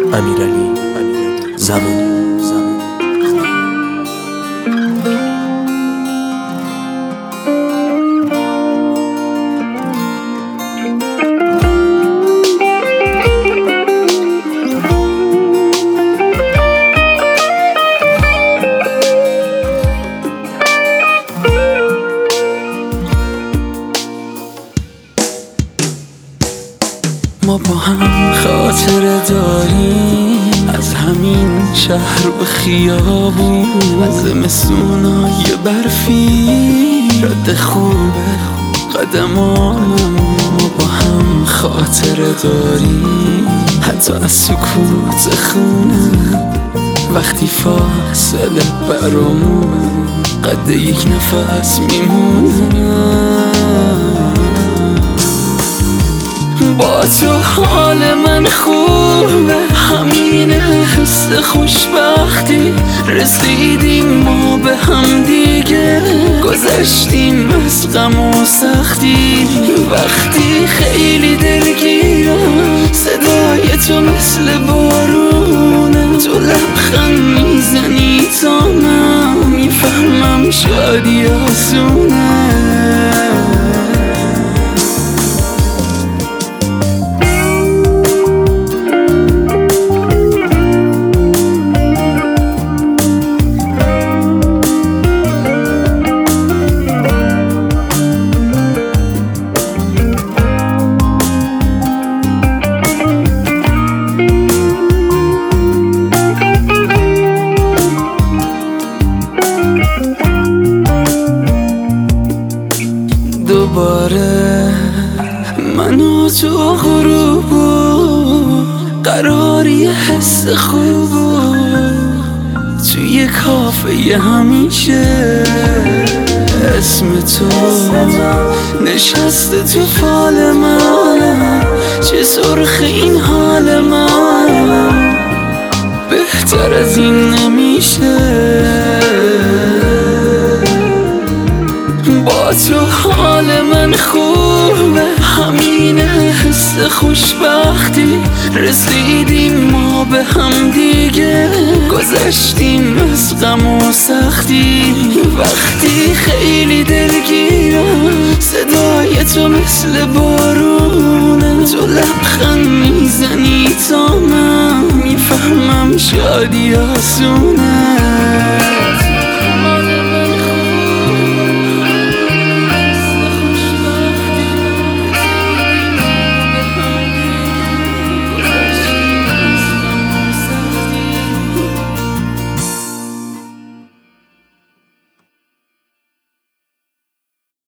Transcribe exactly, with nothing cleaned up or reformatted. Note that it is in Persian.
امیرعلی زمانی. ما با هم خاطره داریم از همین شهر و خیابون، از زمستونای برفی، رد خوب قدمانم. ما با هم خاطره داریم حتی از سکوت خونه، وقتی فاصله برامون قد یک نفس میمونه. با تو حال من خوبه، همین حس خوشبختی، رسیدیم ما به هم دیگه، گذشتیم از غم و سختی. وقتی خیلی دلگیرم صدای تو مثل بارونه، تو لبخند میزنی تا من میفهمم شادی آسونه. دوباره من و تو غروب و قراری حس خوب و توی کافه همیشه اسم تو نشسته تو فال من، چه سرخ این حال من، بهتر از این نمیشه. با تو حال من خوبه، همین حس خوشبختی، رسیدیم ما به هم دیگه، گذشتیم از غم و سختی. وقتی خیلی دلگیرم صدای تو مثل بارونه، تو لبخند میزنی تا من میفهمم شادی آسونه.